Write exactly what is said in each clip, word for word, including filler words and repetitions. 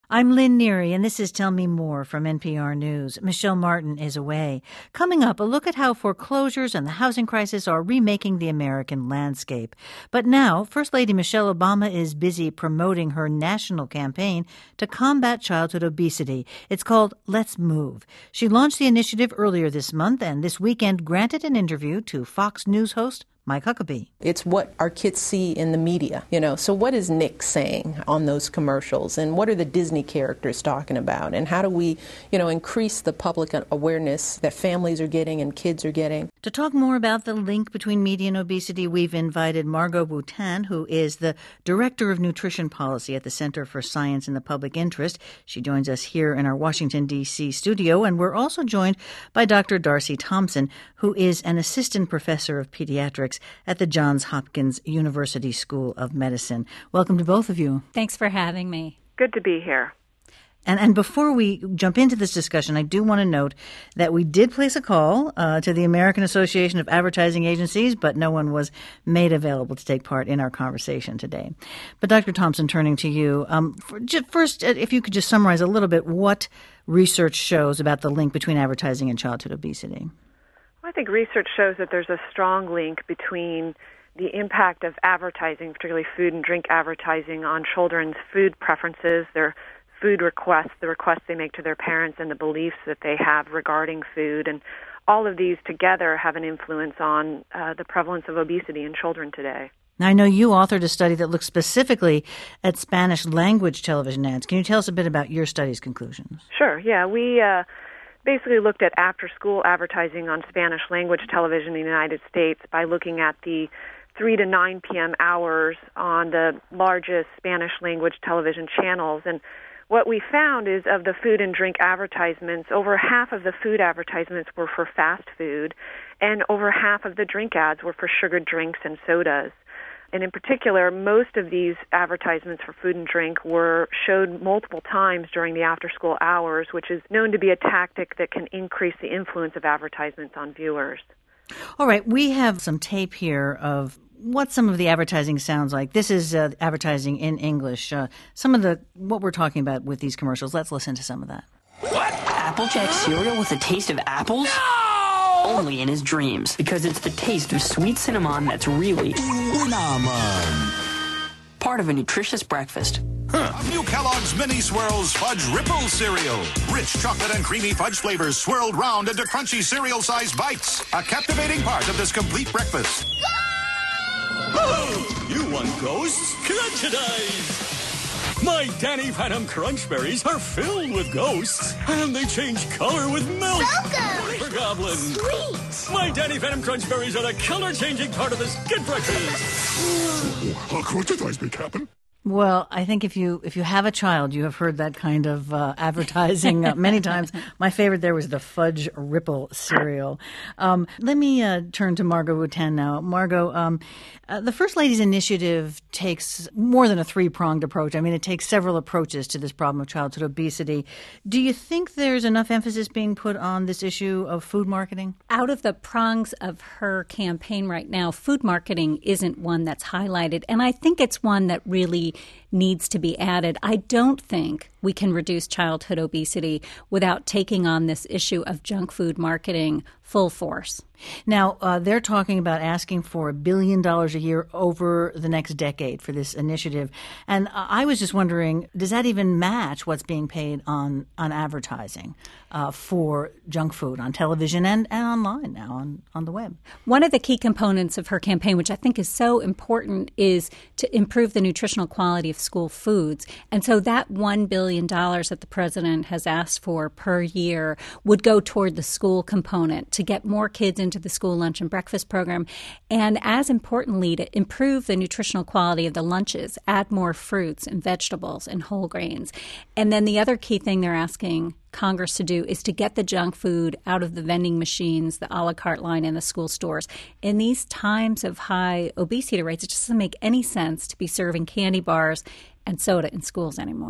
I'm Lynn Neary, and this is Tell Me More from N P R News. Michelle Martin is away. Coming up, a look at how foreclosures and the housing crisis are remaking the American landscape. But now, First Lady Michelle Obama is busy promoting her national campaign to combat childhood obesity. It's called Let's Move. She launched the initiative earlier this month and this weekend granted an interview to Fox News host Mike Huckabee. It's what our kids see in the media, you know. So what is Nick saying on those commercials, and what are the Disney characters talking about, and how do we, you know, increase the public awareness that families are getting and kids are getting? To talk more about the link between media and obesity, we've invited Margot Boutin, who is the Director of Nutrition Policy at the Center for Science in the Public Interest. She joins us here in our Washington, D C studio, and we're also joined by Doctor Darcy Thompson, who is an Assistant Professor of Pediatrics at the Johns Hopkins University School of Medicine. Welcome to both of you. Thanks for having me. Good to be here. And and before we jump into this discussion, I do want to note that we did place a call uh, to the American Association of Advertising Agencies, but no one was made available to take part in our conversation today. But Doctor Thompson, turning to you, um, for, just first, if you could just summarize a little bit what research shows about the link between advertising and childhood obesity. I think research shows that there's a strong link between the impact of advertising, particularly food and drink advertising, on children's food preferences, their food requests, the requests they make to their parents, and the beliefs that they have regarding food. And all of these together have an influence on uh, the prevalence of obesity in children today. Now, I know you authored a study that looks specifically at Spanish language television ads. Can you tell us a bit about your study's conclusions? Sure, yeah. We uh, basically looked at after-school advertising on Spanish language television in the United States by looking at the three to nine p.m. hours on the largest Spanish language television channels. And what we found is of the food and drink advertisements, over half of the food advertisements were for fast food, and over half of the drink ads were for sugared drinks and sodas. And in particular, most of these advertisements for food and drink were showed multiple times during the after-school hours, which is known to be a tactic that can increase the influence of advertisements on viewers. All right, we have some tape here of what some of the advertising sounds like. This is uh, advertising in English. Uh, some of the what we're talking about with these commercials. Let's listen to some of that. What? Applejack cereal with a taste of apples? No! Only in his dreams, because it's the taste of sweet cinnamon that's really cinnamon. Part of a nutritious breakfast. Huh. New Kellogg's Mini Swirls Fudge Ripple Cereal. Rich chocolate and creamy fudge flavors swirled round into crunchy cereal-sized bites. A captivating part of this complete breakfast. Oh, you want ghosts? Crunchidize! My Danny Phantom Crunch Berries are filled with ghosts, and they change color with milk. So For goblins. Sweet! My Danny Phantom Crunch Berries are the color-changing part of this good breakfast. How crunchidize me, Captain? Well, I think if you if you have a child, you have heard that kind of uh, advertising uh, many times. My favorite there was the Fudge Ripple cereal. Um, let me uh, turn to Margot Boutin now. Margot, um, uh, the First Lady's initiative takes more than a three-pronged approach. I mean, it takes several approaches to this problem of childhood obesity. Do you think there's enough emphasis being put on this issue of food marketing? Out of the prongs of her campaign right now, food marketing isn't one that's highlighted, and I think it's one that really needs to be added. I don't think we can reduce childhood obesity without taking on this issue of junk food marketing full force. Now, uh, they're talking about asking for a billion dollars a year over the next decade for this initiative. And uh, I was just wondering, does that even match what's being paid on, on advertising uh, for junk food on television and, and online now on, on the web? One of the key components of her campaign, which I think is so important, is to improve the nutritional quality of school foods. And so that one billion dollars that the president has asked for per year would go toward the school component to get more kids into the school lunch and breakfast program. And as importantly, to improve the nutritional quality of the lunches, add more fruits and vegetables and whole grains. And then the other key thing they're asking Congress to do is to get the junk food out of the vending machines, the a la carte line in the school stores. In these times of high obesity rates, it just doesn't make any sense to be serving candy bars and soda in schools anymore.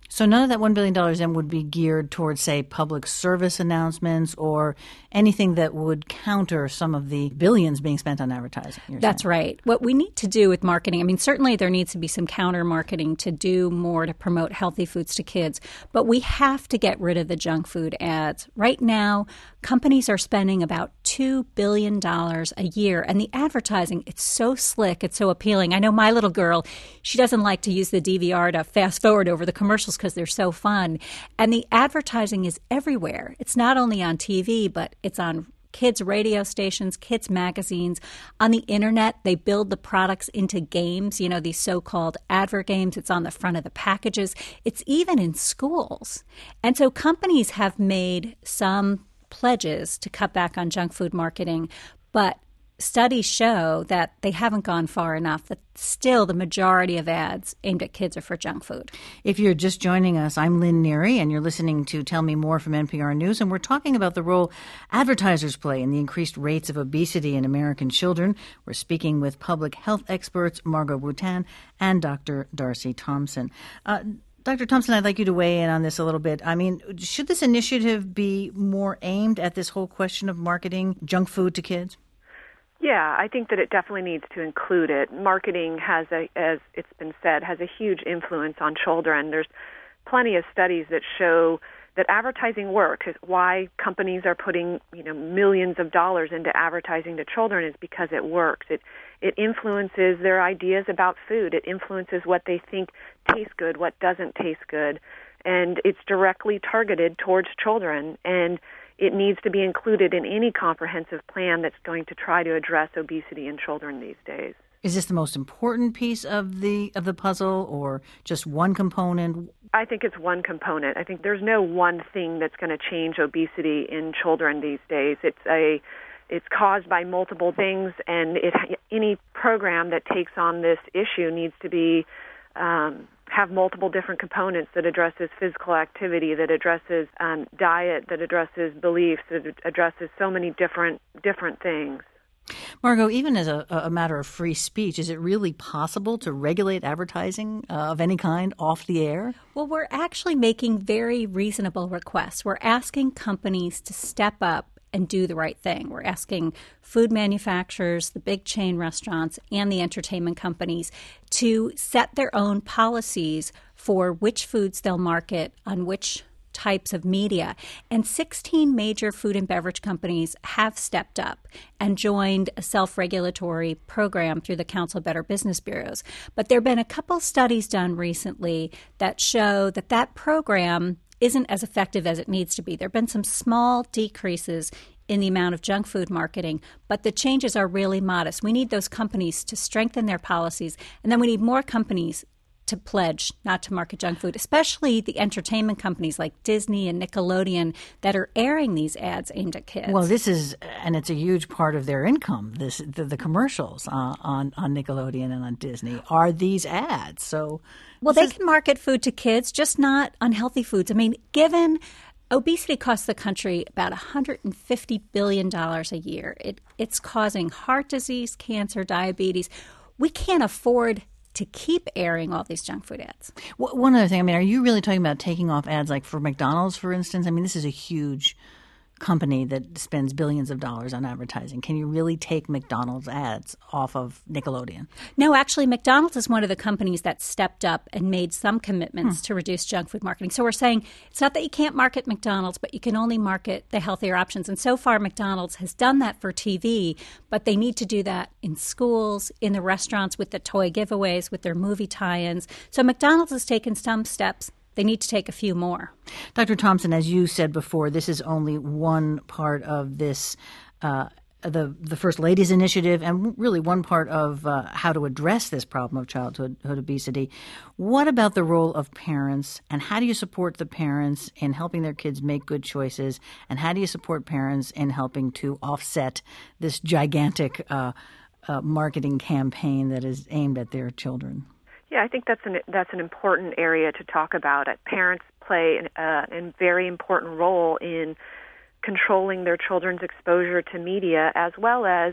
So none of that one billion dollars then would be geared towards, say, public service announcements or anything that would counter some of the billions being spent on advertising. That's saying. right. What we need to do with marketing, I mean, certainly there needs to be some counter marketing to do more to promote healthy foods to kids, but we have to get rid of the junk food ads. Right now, companies are spending about two billion dollars a year, and the advertising, it's so slick, it's so appealing. I know my little girl, she doesn't like to use the D V R to fast forward over the commercials because they're so fun. And the advertising is everywhere. It's not only on T V, but it's on kids' radio stations, kids' magazines. On the internet, they build the products into games, you know, these so-called advert games. It's on the front of the packages. It's even in schools. And so companies have made some pledges to cut back on junk food marketing, but studies show that they haven't gone far enough, that still the majority of ads aimed at kids are for junk food. If you're just joining us, I'm Lynn Neary, and you're listening to Tell Me More from N P R News, and we're talking about the role advertisers play in the increased rates of obesity in American children. We're speaking with public health experts Margot Boutin and Doctor Darcy Thompson. Uh, Doctor Thompson, I'd like you to weigh in on this a little bit. I mean, should this initiative be more aimed at this whole question of marketing junk food to kids? Yeah, I think that it definitely needs to include it. Marketing has, a, as it's been said, has a huge influence on children. There's plenty of studies that show that advertising works. Why companies are putting, you know, millions of dollars into advertising to children is because it works. It it influences their ideas about food. It influences what they think tastes good, what doesn't taste good, and it's directly targeted towards children. And it needs to be included in any comprehensive plan that's going to try to address obesity in children these days. Is this the most important piece of the of the puzzle, or just one component? I think it's one component. I think there's no one thing that's going to change obesity in children these days. It's a it's caused by multiple things, and it, any program that takes on this issue needs to be um, have multiple different components that addresses physical activity, that addresses um, diet, that addresses beliefs, that addresses so many different different things. Margot, even as a, a matter of free speech, is it really possible to regulate advertising uh, of any kind off the air? Well, we're actually making very reasonable requests. We're asking companies to step up and do the right thing. We're asking food manufacturers, the big chain restaurants, and the entertainment companies to set their own policies for which foods they'll market on which types of media. And sixteen major food and beverage companies have stepped up and joined a self-regulatory program through the Council of Better Business Bureaus. But there have been a couple studies done recently that show that that program isn't as effective as it needs to be. There have been some small decreases in the amount of junk food marketing, but the changes are really modest. We need those companies to strengthen their policies, and then we need more companies to pledge not to market junk food, especially the entertainment companies like Disney and Nickelodeon that are airing these ads aimed at kids. Well, this is, and it's a huge part of their income, this the, the commercials uh, on, on Nickelodeon and on Disney are these ads. So, Well, they is, can market food to kids, just not unhealthy foods. I mean, given obesity costs the country about one hundred fifty billion dollars a year, it, it's causing heart disease, cancer, diabetes. We can't afford to keep airing all these junk food ads. One other thing, I mean, are you really talking about taking off ads like for McDonald's, for instance? I mean, this is a huge company that spends billions of dollars on advertising. Can you really take McDonald's ads off of Nickelodeon? No, actually, McDonald's is one of the companies that stepped up and made some commitments hmm. to reduce junk food marketing. So we're saying it's not that you can't market McDonald's, but you can only market the healthier options. And so far, McDonald's has done that for T V, but they need to do that in schools, in the restaurants, with the toy giveaways, with their movie tie-ins. So McDonald's has taken some steps. They need to take a few more. Doctor Thompson, as you said before, this is only one part of this, uh, the the First Lady's initiative, and really one part of uh, how to address this problem of childhood obesity. What about the role of parents, and how do you support the parents in helping their kids make good choices, and how do you support parents in helping to offset this gigantic uh, uh, marketing campaign that is aimed at their children? Yeah, I think that's an that's an important area to talk about. Parents play an, uh, a very important role in controlling their children's exposure to media, as well as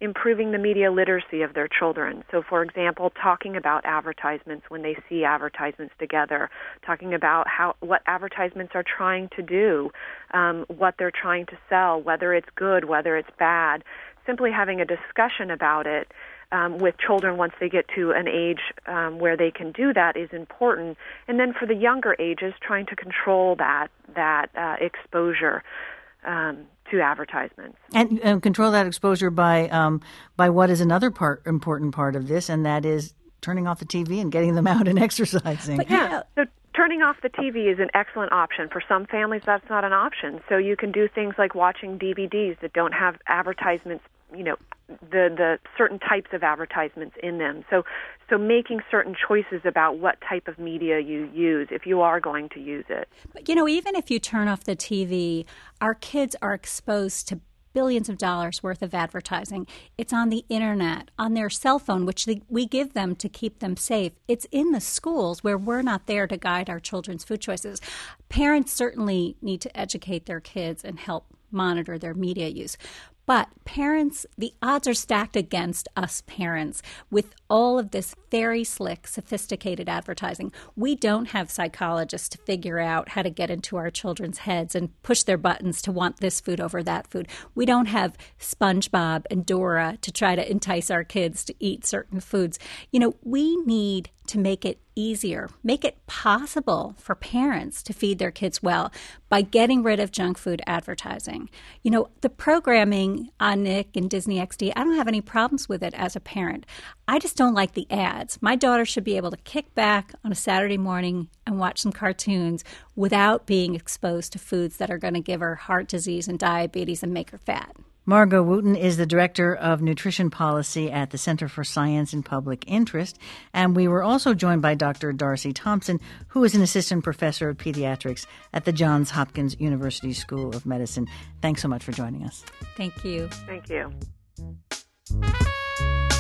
improving the media literacy of their children. So, for example, talking about advertisements when they see advertisements together, talking about how what advertisements are trying to do, um, what they're trying to sell, whether it's good, whether it's bad, simply having a discussion about it um, with children once they get to an age um, where they can do that is important. And then for the younger ages, trying to control that, that uh, exposure Um, to advertisements, and, and control that exposure by um, by what is another part important part of this, and that is turning off the T V and getting them out and exercising. But yeah, so turning off the T V is an excellent option. For some families, that's not an option. So you can do things like watching D V Ds that don't have advertisements, you know, the the certain types of advertisements in them. So so making certain choices about what type of media you use if you are going to use it. But, you know, even if you turn off the T V, our kids are exposed to billions of dollars worth of advertising. It's on the internet, on their cell phone, which they, we give them to keep them safe. It's in the schools where we're not there to guide our children's food choices. Parents certainly need to educate their kids and help monitor their media use. But parents, the odds are stacked against us parents with all of this very slick, sophisticated advertising. We don't have psychologists to figure out how to get into our children's heads and push their buttons to want this food over that food. We don't have SpongeBob and Dora to try to entice our kids to eat certain foods. You know, we need to make it easier, make it possible for parents to feed their kids well by getting rid of junk food advertising. You know, the programming on Nick and Disney X D, I don't have any problems with it as a parent. I just don't like the ads. My daughter should be able to kick back on a Saturday morning and watch some cartoons without being exposed to foods that are going to give her heart disease and diabetes and make her fat. Margot Wooten is the Director of Nutrition Policy at the Center for Science and Public Interest. And we were also joined by Doctor Darcy Thompson, who is an Assistant Professor of Pediatrics at the Johns Hopkins University School of Medicine. Thanks so much for joining us. Thank you. Thank you.